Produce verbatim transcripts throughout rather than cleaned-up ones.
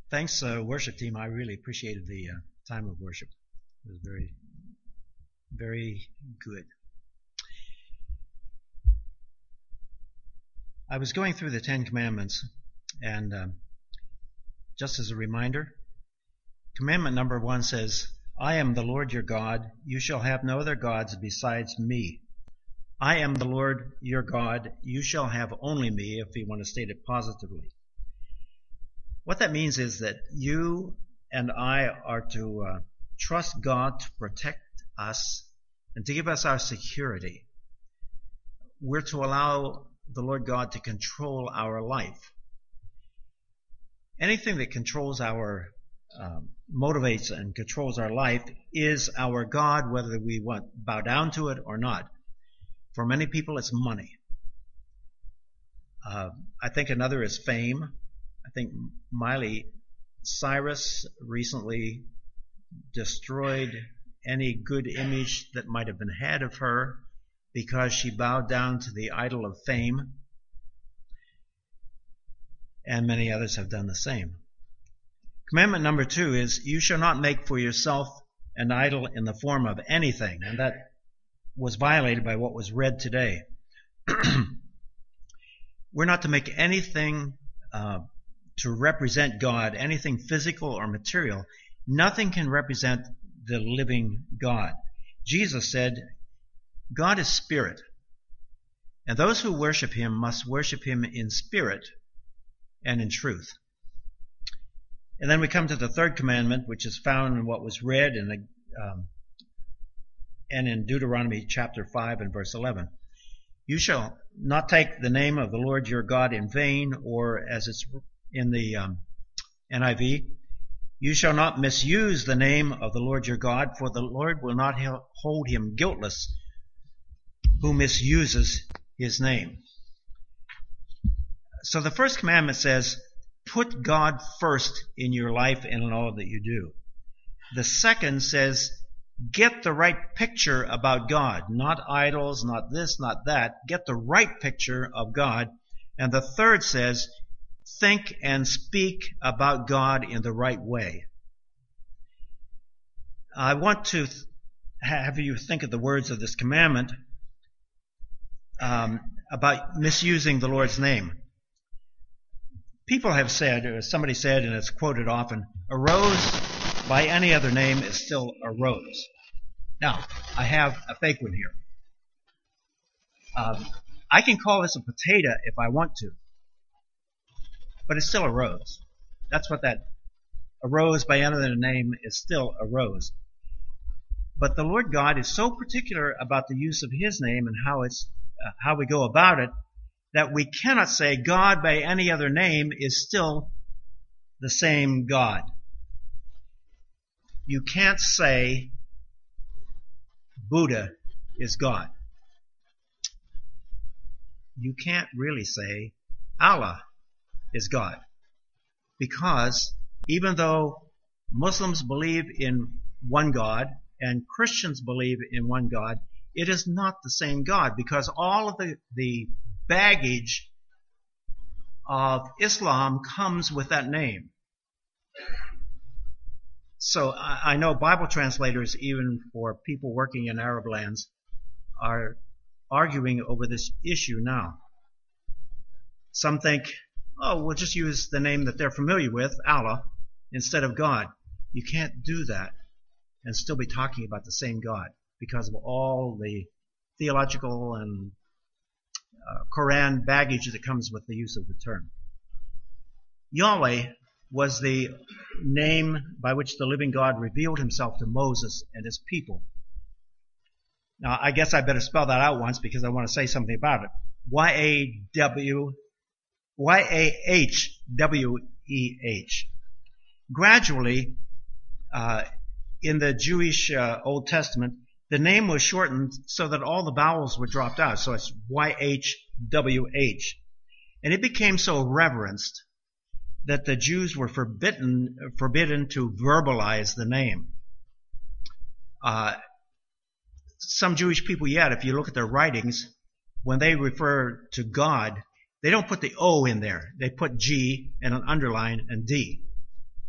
Thanks, uh, worship team. I really appreciated the uh, time of worship. It was very, very good. I was going through the Ten Commandments, and um, just as a reminder, commandment number one says, I am the Lord your God. You shall have no other gods besides me. I am the Lord your God. You shall have only me, if you want to state it positively. What that means is that you and I are to uh, trust God to protect us and to give us our security. We're to allow the Lord God to control our life. Anything that controls our, um, motivates and controls our life is our God, whether we want bow down to it or not. For many people, it's money. Uh, I think another is fame. I think Miley Cyrus recently destroyed any good image that might have been had of her because she bowed down to the idol of fame, and many others have done the same. Commandment number two is, you shall not make for yourself an idol in the form of anything, and that was violated by what was read today. We're not to make anything uh, to represent God, anything physical or material. Nothing can represent the living God. Jesus said, God is spirit, and those who worship him must worship him in spirit and in truth. And then we come to the third commandment, which is found in what was read in the, um, and in Deuteronomy chapter five and verse eleven. You shall not take the name of the Lord your God in vain, or as it's in the um, N I V, you shall not misuse the name of the Lord your God, for the Lord will not hold him guiltless who misuses his name. So the first commandment says, put God first in your life and in all that you do. The second says, get the right picture about God, not idols, not this, not that. Get the right picture of God. And the third says, think and speak about God in the right way. I want to th- have you think of the words of this commandment um, about misusing the Lord's name. People have said, or somebody said, and it's quoted often, a rose by any other name is still a rose. Now, I have a fake one here. Um, I can call this a potato if I want to, but it's still a rose. That's what that, a rose by any other name is still a rose. But the Lord God is so particular about the use of his name and how it's, uh, how we go about it, that we cannot say God by any other name is still the same God. You can't say Buddha is God. You can't really say Allah is God. Because even though Muslims believe in one God and Christians believe in one God, it is not the same God, because all of the, the baggage of Islam comes with that name. So I, I know Bible translators, even for people working in Arab lands, are arguing over this issue now. Some think, oh, we'll just use the name that they're familiar with, Allah, instead of God. You can't do that and still be talking about the same God because of all the theological and uh, Quran baggage that comes with the use of the term. Yahweh was the name by which the living God revealed himself to Moses and his people. Now, I guess I better spell that out once because I want to say something about it. Y A W Y A H W E H. Gradually, uh, in the Jewish uh, Old Testament, the name was shortened so that all the vowels were dropped out. So it's Y H W H. And it became so reverenced that the Jews were forbidden forbidden to verbalize the name. Uh, some Jewish people yet, if you look at their writings, when they refer to God, they don't put the O in there. They put G and an underline and D.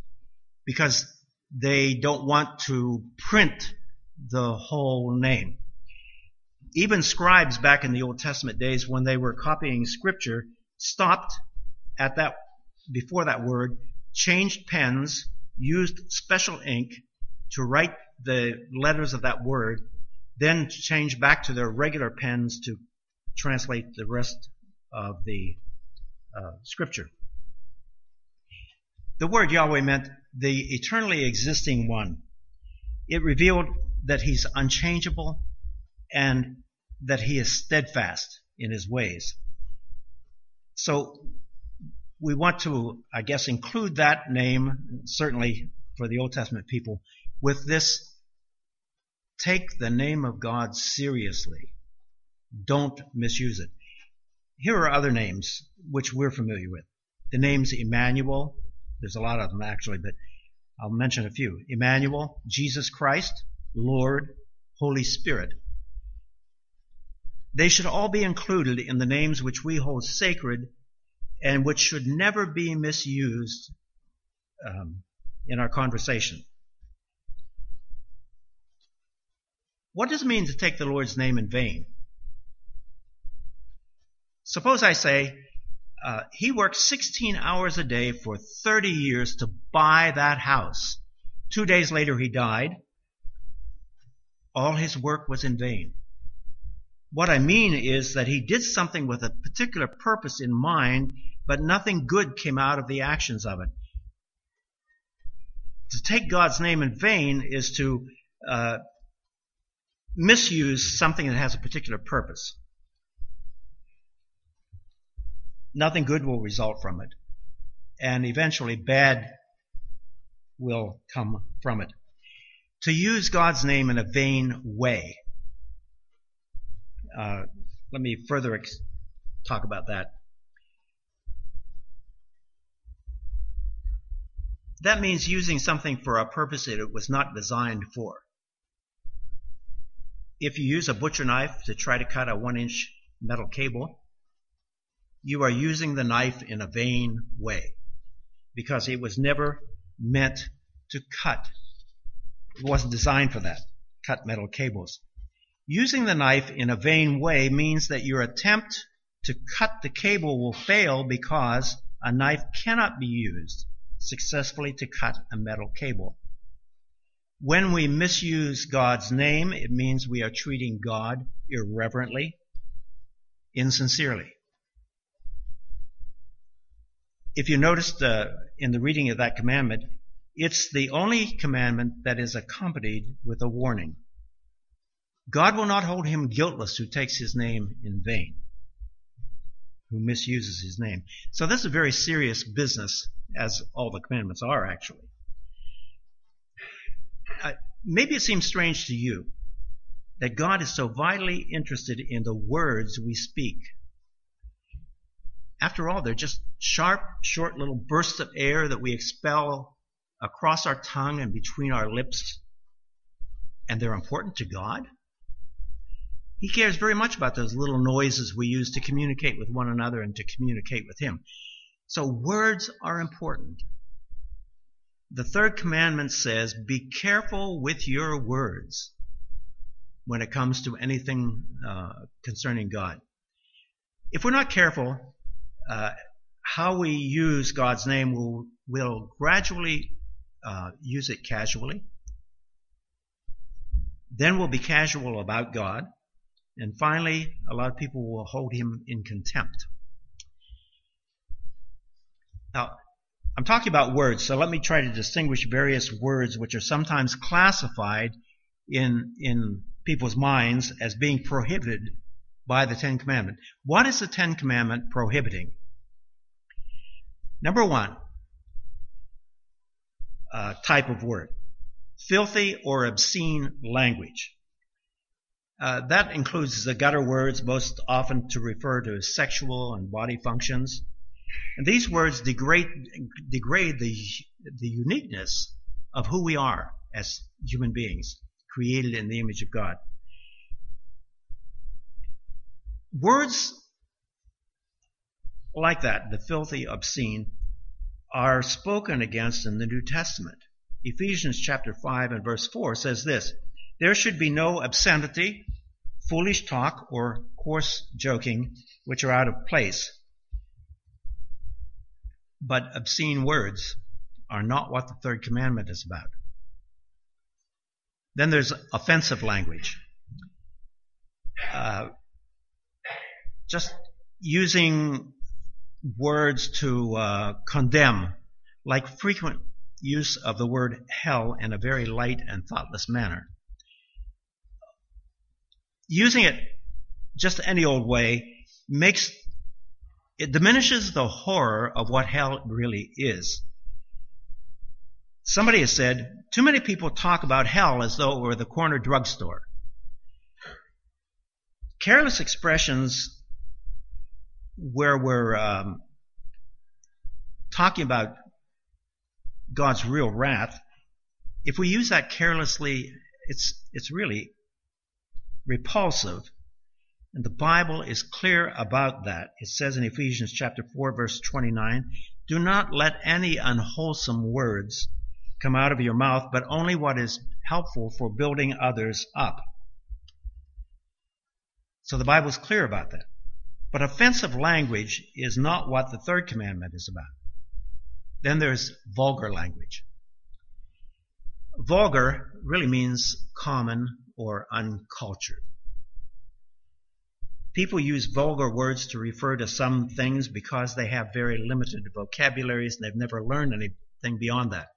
because they don't want to print the whole name. Even scribes back in the Old Testament days, when they were copying scripture, stopped at that, before that word, changed pens, used special ink to write the letters of that word, then changed back to their regular pens to translate the rest of the uh, scripture. The word Yahweh meant the eternally existing one. It revealed that he's unchangeable and that he is steadfast in his ways. So we want to, I guess, include that name, certainly for the Old Testament people, with this: take the name of God seriously. Don't misuse it. Here are other names which we're familiar with. The names Emmanuel. There's a lot of them actually, but I'll mention a few. Emmanuel, Jesus Christ, Lord, Holy Spirit. They should all be included in the names which we hold sacred and which should never be misused um, in our conversation. What does it mean to take the Lord's name in vain? Suppose I say, uh, he worked sixteen hours a day for thirty years to buy that house. Two days later he died. All his work was in vain. What I mean is that he did something with a particular purpose in mind, but nothing good came out of the actions of it. To take God's name in vain is to uh, misuse something that has a particular purpose. Nothing good will result from it, and eventually bad will come from it. To use God's name in a vain way. Uh, let me further ex- talk about that. That means using something for a purpose that it was not designed for. If you use a butcher knife to try to cut a one-inch metal cable, you are using the knife in a vain way, because it was never meant to cut. It wasn't designed for that, cut metal cables. Using the knife in a vain way means that your attempt to cut the cable will fail, because a knife cannot be used successfully to cut a metal cable. When we misuse God's name, it means we are treating God irreverently, insincerely. If you noticed uh, in the reading of that commandment, it's the only commandment that is accompanied with a warning. God will not hold him guiltless who takes his name in vain, who misuses his name. So this is a very serious business, as all the commandments are, actually. Uh, maybe it seems strange to you that God is so vitally interested in the words we speak. After all, they're just sharp, short little bursts of air that we expel across our tongue and between our lips, and they're important to God. He cares very much about those little noises we use to communicate with one another and to communicate with him. So words are important. The third commandment says, be careful with your words when it comes to anything uh, concerning God. If we're not careful, uh, how we use God's name will, will gradually uh, use it casually. Then we'll be casual about God. And finally, a lot of people will hold him in contempt. Now, I'm talking about words, so let me try to distinguish various words which are sometimes classified in, in people's minds as being prohibited by the Ten Commandments. What is the Ten Commandment prohibiting? Number one, uh, type of word. Filthy or obscene language. Uh, that includes the gutter words, most often to refer to sexual and body functions. And these words degrade, degrade the, the uniqueness of who we are as human beings, created in the image of God. Words like that, the filthy, obscene, are spoken against in the New Testament. Ephesians chapter five and verse four says this, "There should be no obscenity, foolish talk, or coarse joking, which are out of place. But obscene words are not what the third commandment is about." Then there's offensive language. Uh, just using words to uh, condemn, like frequent use of the word hell in a very light and thoughtless manner. Using it just any old way makes it diminishes the horror of what hell really is. Somebody has said, too many people talk about hell as though it were the corner drugstore. Careless expressions where we're um, talking about God's real wrath, if we use that carelessly, it's it's really repulsive. And the Bible is clear about that. It says in Ephesians chapter four, verse twenty-nine, "Do not let any unwholesome words come out of your mouth, but only what is helpful for building others up." So the Bible is clear about that. But offensive language is not what the third commandment is about. Then there's vulgar language. Vulgar really means common or uncultured. People use vulgar words to refer to some things because they have very limited vocabularies and they've never learned anything beyond that.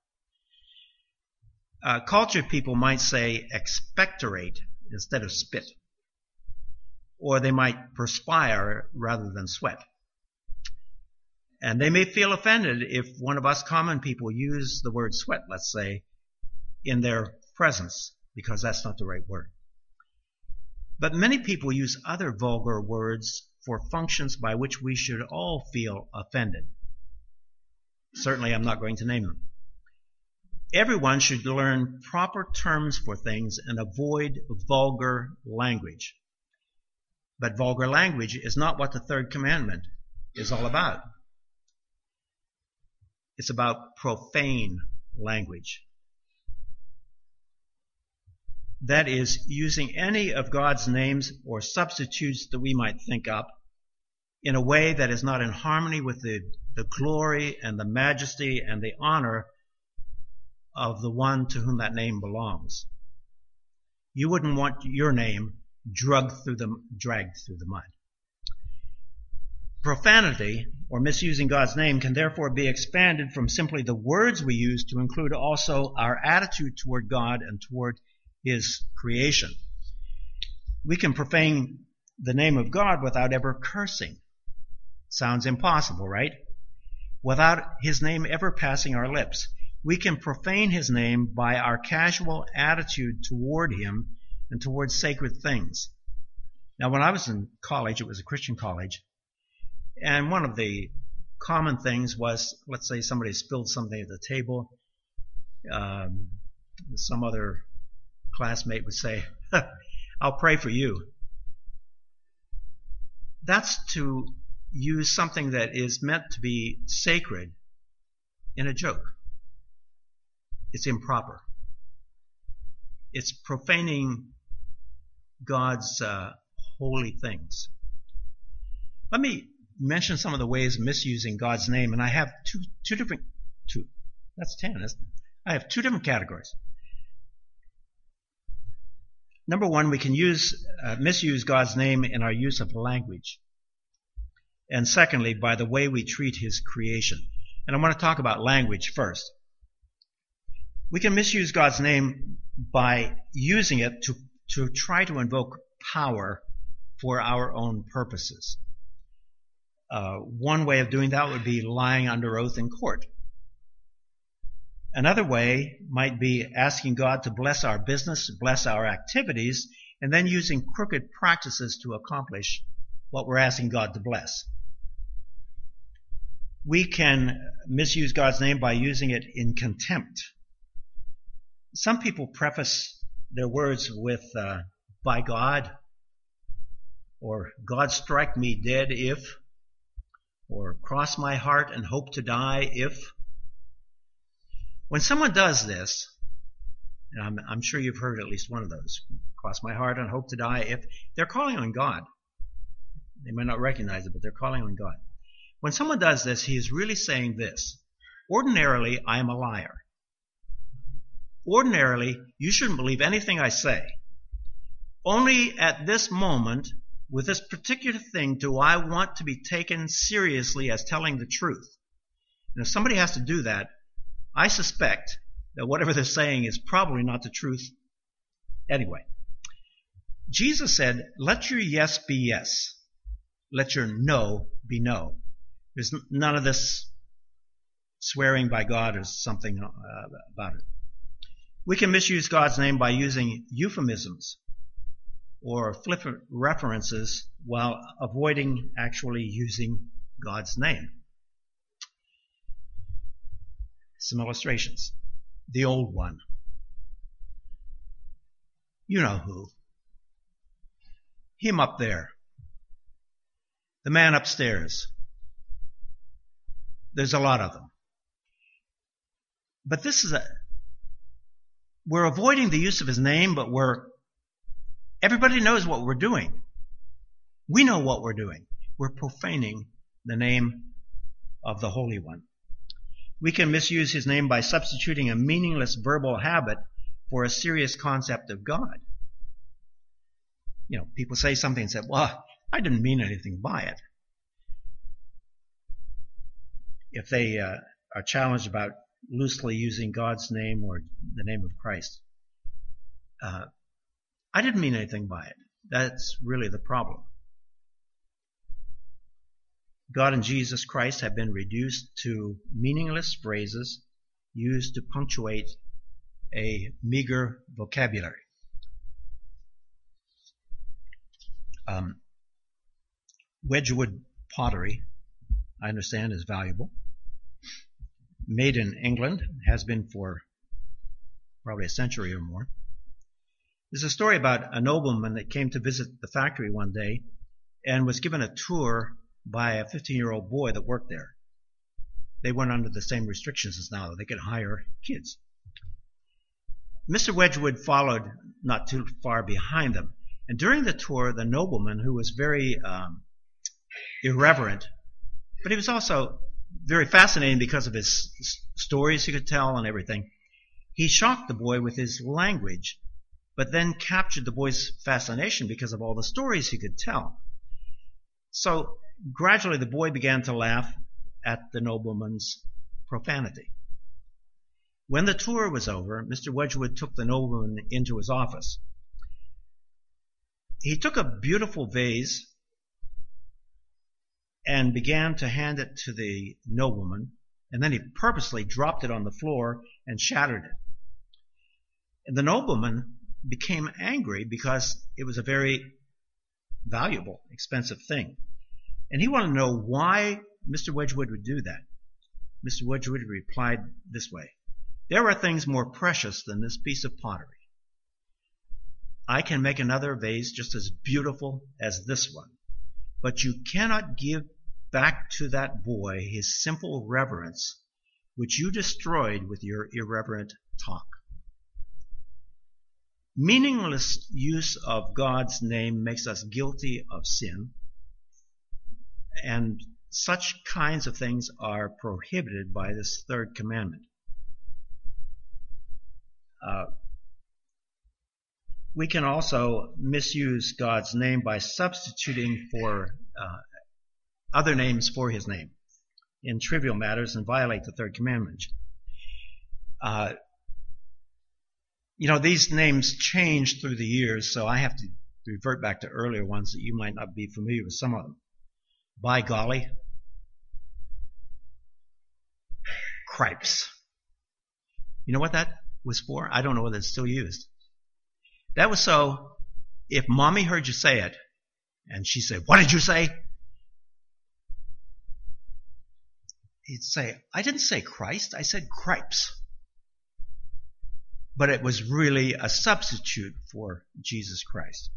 Uh, cultured people might say expectorate instead of spit. Or they might perspire rather than sweat. And they may feel offended if one of us common people use the word sweat, let's say, in their presence, because that's not the right word. But many people use other vulgar words for functions by which we should all feel offended. Certainly I'm not going to name them. Everyone should learn proper terms for things and avoid vulgar language. But vulgar language is not what the third commandment is all about. It's about profane language. That is, using any of God's names or substitutes that we might think up in a way that is not in harmony with the, the glory and the majesty and the honor of the one to whom that name belongs. You wouldn't want your name drugged through the, dragged through the mud. Profanity, or misusing God's name, can therefore be expanded from simply the words we use to include also our attitude toward God and toward His creation. We can profane the name of God without ever cursing. Sounds impossible, right? Without His name ever passing our lips. We can profane His name by our casual attitude toward Him and towards sacred things. Now, when I was in college, it was a Christian college, and one of the common things was, let's say somebody spilled something at the table, um, some other classmate would say, "I'll pray for you." That's to use something that is meant to be sacred in a joke. It's improper. It's profaning God's uh, holy things. Let me mention some of the ways of misusing God's name, and I have two two different two. That's ten, isn't it? I have two different categories. Number one, we can use uh, misuse God's name in our use of language, and secondly, by the way we treat His creation. And I want to talk about language first. We can misuse God's name by using it to to try to invoke power for our own purposes. Uh, one way of doing that would be lying under oath in court. Another way might be asking God to bless our business, bless our activities, and then using crooked practices to accomplish what we're asking God to bless. We can misuse God's name by using it in contempt. Some people preface their words with, uh, by God, or God strike me dead if, or cross my heart and hope to die if. When someone does this, and I'm, I'm sure you've heard at least one of those, cross my heart and hope to die, if they're calling on God. They may not recognize it, but they're calling on God. When someone does this, he is really saying this. Ordinarily, I am a liar. Ordinarily, you shouldn't believe anything I say. Only at this moment, with this particular thing, do I want to be taken seriously as telling the truth. And if somebody has to do that, I suspect that whatever they're saying is probably not the truth anyway. Jesus said, let your yes be yes. Let your no be no. There's none of this swearing by God or something uh, about it. We can misuse God's name by using euphemisms or flippant references while avoiding actually using God's name. Some illustrations. The old one. You know who. Him up there. The man upstairs. There's a lot of them. But this is a, we're avoiding the use of his name, but we're, everybody knows what we're doing. We know what we're doing. We're profaning the name of the Holy One. We can misuse his name by substituting a meaningless verbal habit for a serious concept of God. You know, people say something and say, well, I didn't mean anything by it. If they uh, are challenged about loosely using God's name or the name of Christ, uh, I didn't mean anything by it. That's really the problem. God and Jesus Christ have been reduced to meaningless phrases used to punctuate a meager vocabulary. Um, Wedgwood pottery, I understand, is valuable. Made in England, has been for probably a century or more. There's a story about a nobleman that came to visit the factory one day and was given a tour by a fifteen-year-old boy that worked there. They weren't under the same restrictions as now. They could hire kids. Mister Wedgwood followed not too far behind them. And during the tour, the nobleman, who was very um, irreverent, but he was also very fascinating because of his stories he could tell and everything, he shocked the boy with his language, but then captured the boy's fascination because of all the stories he could tell. So gradually the boy began to laugh at the nobleman's profanity. When the tour was over, Mister Wedgwood took the nobleman into his office. He took a beautiful vase and began to hand it to the nobleman, and then he purposely dropped it on the floor and shattered it. And the nobleman became angry because it was a very valuable, expensive thing. And he wanted to know why Mister Wedgwood would do that. Mister Wedgwood replied this way: there are things more precious than this piece of pottery. I can make another vase just as beautiful as this one, but you cannot give back to that boy his simple reverence, which you destroyed with your irreverent talk. Meaningless use of God's name makes us guilty of sin, and such kinds of things are prohibited by this third commandment. Uh, we can also misuse God's name by substituting for uh, other names for his name in trivial matters and violate the third commandment. Uh, you know, these names change through the years, so I have to revert back to earlier ones that you might not be familiar with some of them. By golly. Cripes. You know what that was for? I don't know whether it's still used. That was so if mommy heard you say it and she said, what did you say? He'd say, I didn't say Christ, I said cripes. But it was really a substitute for Jesus Christ.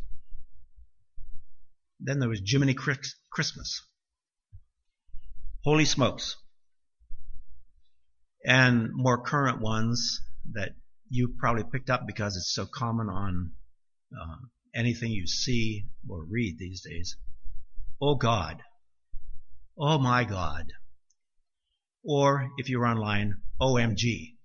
Then there was Jiminy Christmas. Holy smokes. and more current ones that you probably picked up because it's so common on uh, anything you see or read these days. Oh God. Oh my God. Or if you're online, O M G.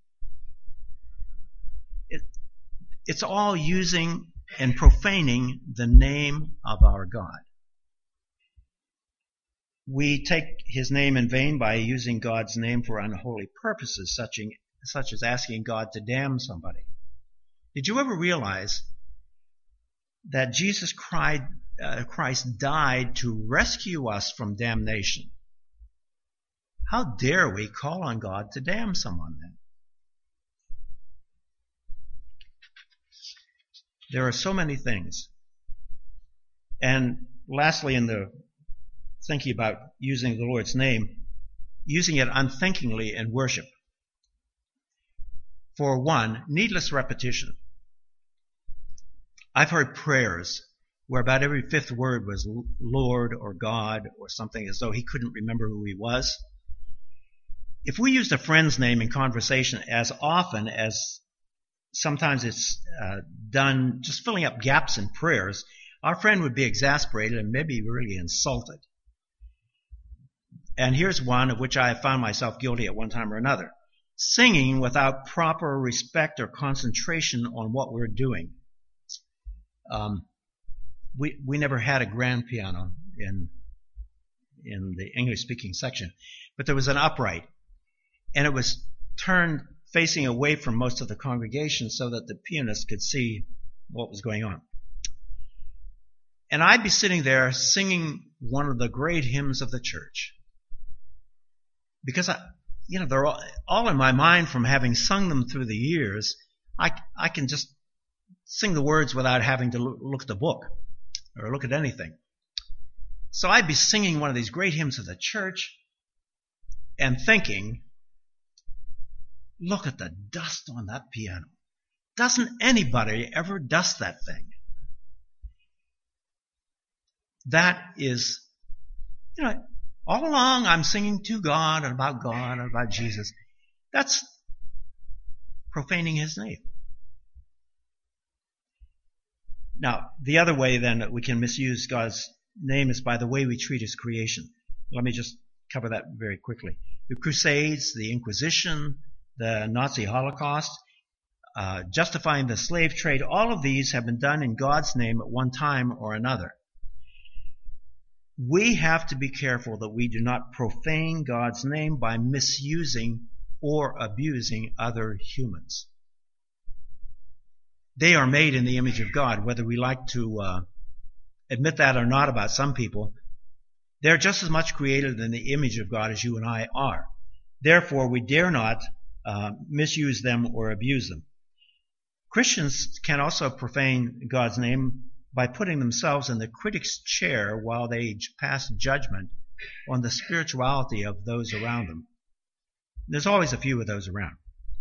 It, it's all using and profaning the name of our God. We take his name in vain by using God's name for unholy purposes, such, in, such as asking God to damn somebody. Did you ever realize that Jesus cried, uh, Christ died to rescue us from damnation? How dare we call on God to damn someone then? There are so many things. And lastly, in the thinking about using the Lord's name, using it unthinkingly in worship. For one, needless repetition. I've heard prayers where about every fifth word was Lord or God or something, as though he couldn't remember who he was. If we used a friend's name in conversation as often as sometimes it's uh, done just filling up gaps in prayers, our friend would be exasperated and maybe really insulted. And here's one of which I have found myself guilty at one time or another. Singing without proper respect or concentration on what we're doing. Um, we we never had a grand piano in in the English-speaking section, but there was an upright, and it was turned facing away from most of the congregation so that the pianist could see what was going on. And I'd be sitting there singing one of the great hymns of the church. Because, I, you know, they're all, all in my mind from having sung them through the years. I, I can just sing the words without having to look at the book or look at anything. So I'd be singing one of these great hymns of the church and thinking, look at the dust on that piano. Doesn't anybody ever dust that thing? That is, you know, all along I'm singing to God and about God and about Jesus. That's profaning his name. Now, the other way then that we can misuse God's name is by the way we treat his creation. Let me just cover that very quickly. The Crusades, the Inquisition, the Nazi Holocaust, uh, justifying the slave trade, all of these have been done in God's name at one time or another. We have to be careful that we do not profane God's name by misusing or abusing other humans. They are made in the image of God, whether we like to uh, admit that or not about some people. They're just as much created in the image of God as you and I are. Therefore, we dare not uh, misuse them or abuse them. Christians can also profane God's name by putting themselves in the critic's chair while they pass judgment on the spirituality of those around them. There's always a few of those around.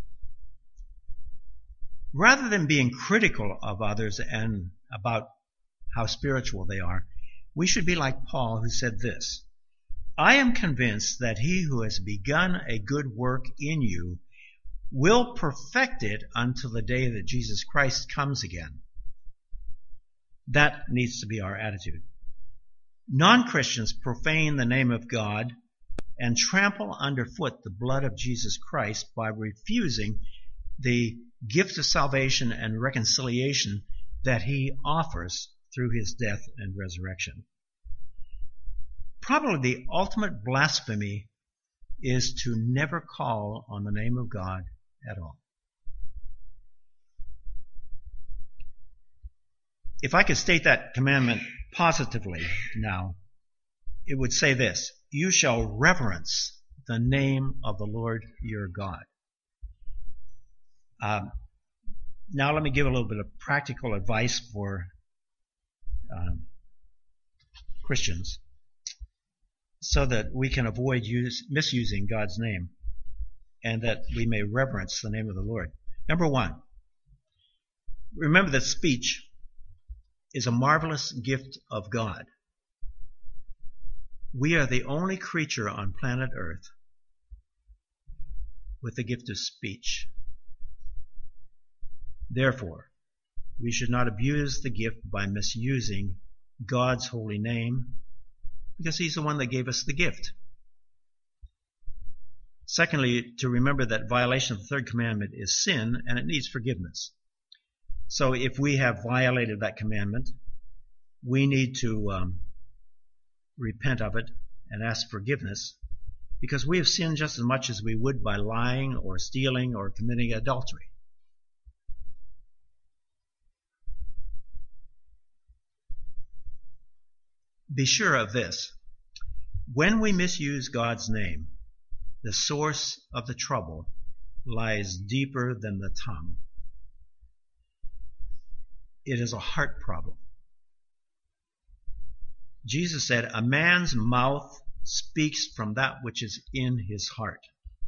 Rather than being critical of others and about how spiritual they are, we should be like Paul, who said this, I am convinced that he who has begun a good work in you will perfect it until the day that Jesus Christ comes again. That needs to be our attitude. Non-Christians profane the name of God and trample underfoot the blood of Jesus Christ by refusing the gift of salvation and reconciliation that he offers through his death and resurrection. Probably the ultimate blasphemy is to never call on the name of God at all. If I could state that commandment positively now, it would say this, you shall reverence the name of the Lord your God. Um, now let me give a little bit of practical advice for um, Christians so that we can avoid use, misusing God's name and that we may reverence the name of the Lord. Number one, remember that speech is a marvelous gift of God. We are the only creature on planet Earth with the gift of speech. Therefore, we should not abuse the gift by misusing God's holy name, because he's the one that gave us the gift. Secondly, to remember that violation of the third commandment is sin, and it needs forgiveness. So if we have violated that commandment, we need to um, repent of it and ask forgiveness, because we have sinned just as much as we would by lying or stealing or committing adultery. Be sure of this. When we misuse God's name, the source of the trouble lies deeper than the tongue. It is a heart problem. Jesus said, a man's mouth speaks from that which is in his heart.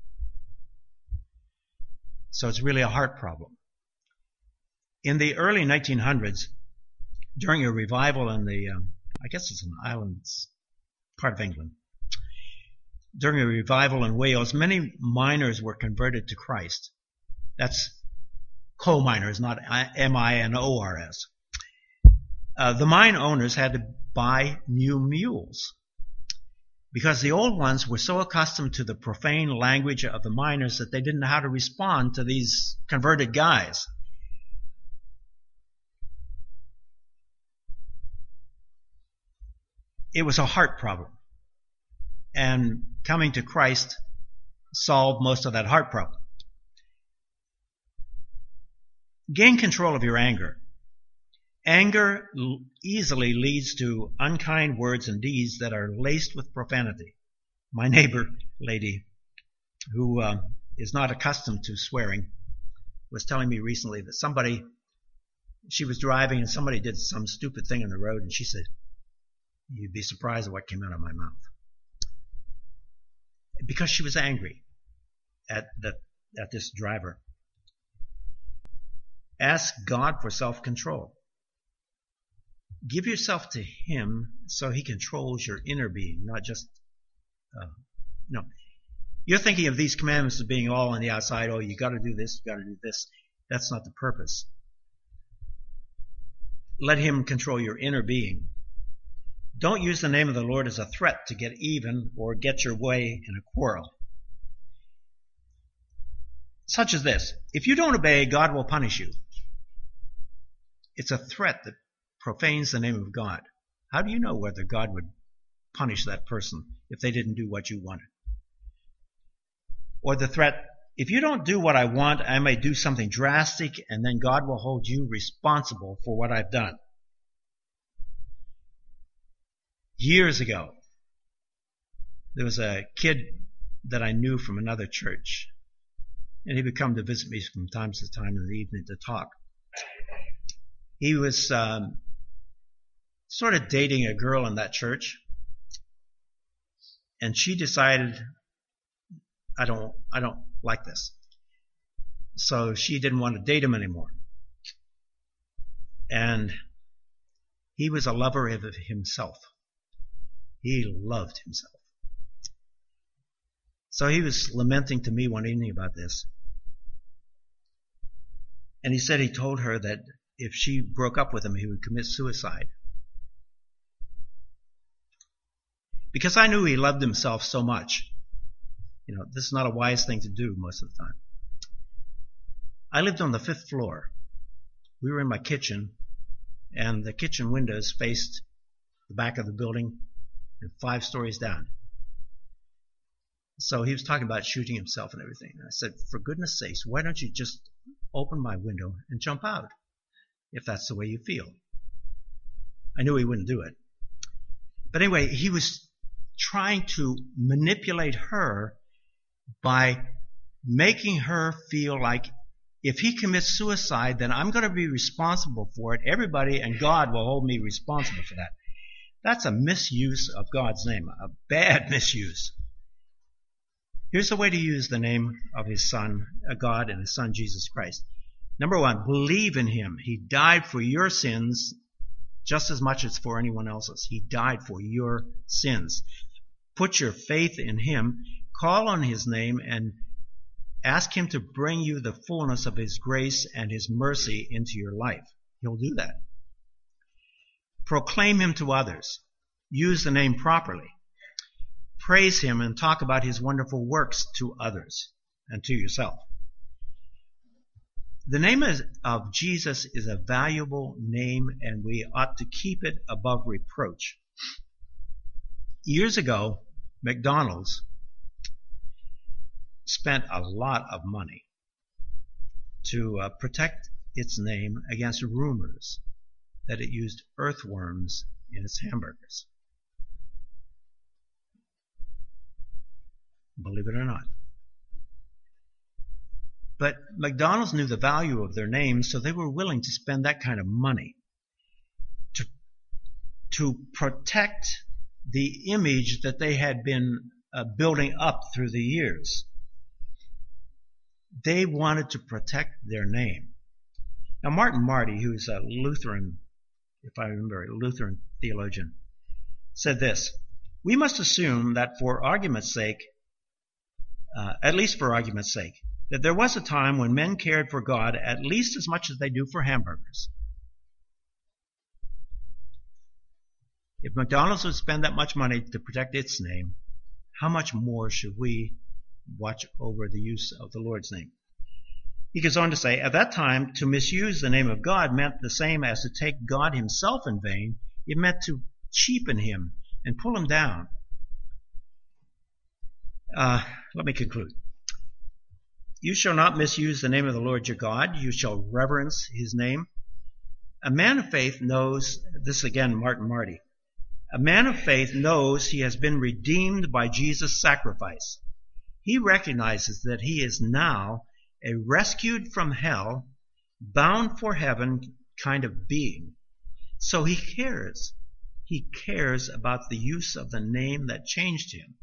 So it's really a heart problem. In the early nineteen hundreds, during a revival in the, um, I guess it's an island, it's part of England, during a revival in Wales, many miners were converted to Christ. That's coal miners, not M I N O R S. Uh, the mine owners had to buy new mules because the old ones were so accustomed to the profane language of the miners that they didn't know how to respond to these converted guys. It was a heart problem. And coming to Christ solved most of that heart problem. Gain control of your anger. Anger easily leads to unkind words and deeds that are laced with profanity. My neighbor lady, who uh, is not accustomed to swearing, was telling me recently that somebody, she was driving and somebody did some stupid thing on the road, and she said, "You'd be surprised at what came out of my mouth." Because she was angry at the, at this driver. Ask God for self-control. Give yourself to him so he controls your inner being, not just, uh, no. You're thinking of these commandments as being all on the outside. Oh, you got to do this, you got to do this. That's not the purpose. Let him control your inner being. Don't use the name of the Lord as a threat to get even or get your way in a quarrel. Such as this. If you don't obey, God will punish you. It's a threat that profanes the name of God. How do you know whether God would punish that person if they didn't do what you wanted? Or the threat, if you don't do what I want, I may do something drastic, and then God will hold you responsible for what I've done. Years ago, there was a kid that I knew from another church, and he would come to visit me from time to time in the evening to talk. He was um, sort of dating a girl in that church, and she decided, I don't, I don't like this. So she didn't want to date him anymore. And he was a lover of himself. He loved himself. So he was lamenting to me one evening about this. And he said he told her that if she broke up with him, he would commit suicide. Because I knew he loved himself so much. You know, this is not a wise thing to do most of the time. I lived on the fifth floor. We were in my kitchen, and the kitchen windows faced the back of the building and five stories down. So he was talking about shooting himself and everything. And I said, for goodness sakes, why don't you just open my window and jump out, if that's the way you feel? I knew he wouldn't do it. But anyway, he was trying to manipulate her by making her feel like if he commits suicide, then I'm going to be responsible for it. Everybody and God will hold me responsible for that. That's a misuse of God's name, a bad misuse. Here's the way to use the name of his Son, God, and his Son, Jesus Christ. Number one, believe in him. He died for your sins just as much as for anyone else's. He died for your sins. Put your faith in him, call on his name, and Ask him to bring you the fullness of his grace and his mercy into your life. He'll do that. Proclaim him to others. Use the name properly. Praise him and talk about his wonderful works to others and to yourself. The name of Jesus is a valuable name, and we ought to keep it above reproach. Years ago, McDonald's spent a lot of money to uh, protect its name against rumors that it used earthworms in its hamburgers. Believe it or not. But McDonald's knew the value of their name, so they were willing to spend that kind of money to, to protect the image that they had been uh, building up through the years. They wanted to protect their name. Now, Martin Marty, who's a Lutheran, if I remember, a Lutheran theologian, said this: "We must assume that for argument's sake, uh, at least for argument's sake, that there was a time when men cared for God at least as much as they do for hamburgers. If McDonald's would spend that much money to protect its name, how much more should we watch over the use of the Lord's name?" He goes on to say, at that time, to misuse the name of God meant the same as to take God himself in vain. It meant to cheapen him and pull him down. Uh, let me conclude. You shall not misuse the name of the Lord your God. You shall reverence his name. A man of faith knows, this again, Martin Marty, a man of faith knows he has been redeemed by Jesus' sacrifice. He recognizes that he is now a rescued from hell, bound for heaven kind of being. So he cares. He cares about the use of the name that changed him.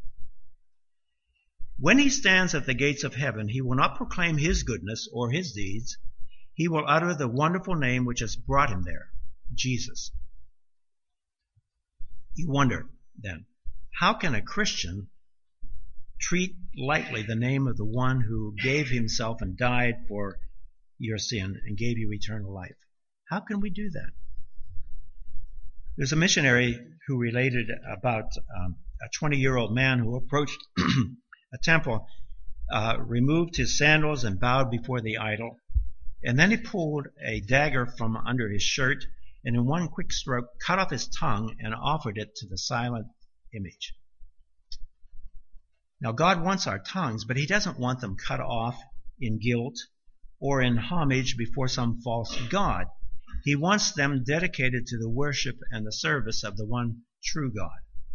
When he stands at the gates of heaven, he will not proclaim his goodness or his deeds. He will utter the wonderful name which has brought him there, Jesus. You wonder, then, how can a Christian treat lightly the name of the one who gave himself and died for your sin and gave you eternal life? How can we do that? There's a missionary who related about um, a twenty-year-old man who approached a temple, uh, removed his sandals and bowed before the idol, and then he pulled a dagger from under his shirt and in one quick stroke cut off his tongue and offered it to the silent image. Now, God wants our tongues, but he doesn't want them cut off in guilt or in homage before some false god. He wants them dedicated to the worship and the service of the one true God.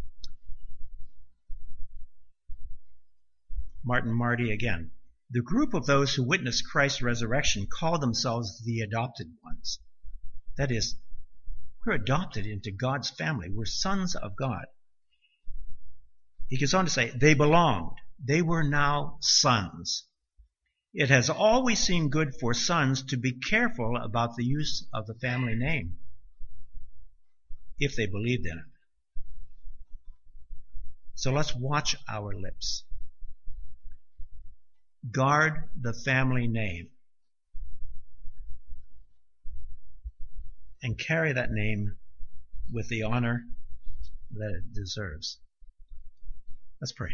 Martin Marty again. The group of those who witnessed Christ's resurrection call themselves the adopted ones. That is, we're adopted into God's family. We're sons of God. He goes on to say, they belonged. They were now sons. It has always seemed good for sons to be careful about the use of the family name, if they believed in it. So let's watch our lips. Guard the family name and carry that name with the honor that it deserves. Let's pray.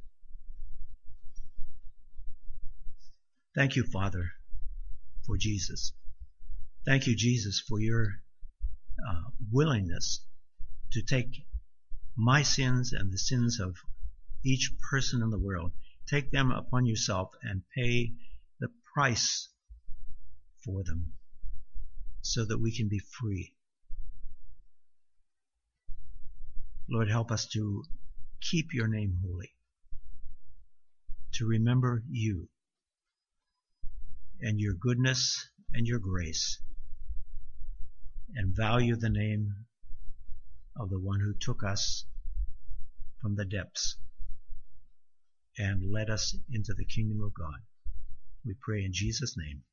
Thank you, Father, for Jesus. Thank you, Jesus, for your uh, willingness to take my sins and the sins of each person in the world, take them upon yourself and pay the price for them so that we can be free. Lord, help us to keep your name holy, to remember you and your goodness and your grace, and value the name of the one who took us from the depths and led us into the kingdom of God. We pray in Jesus' name.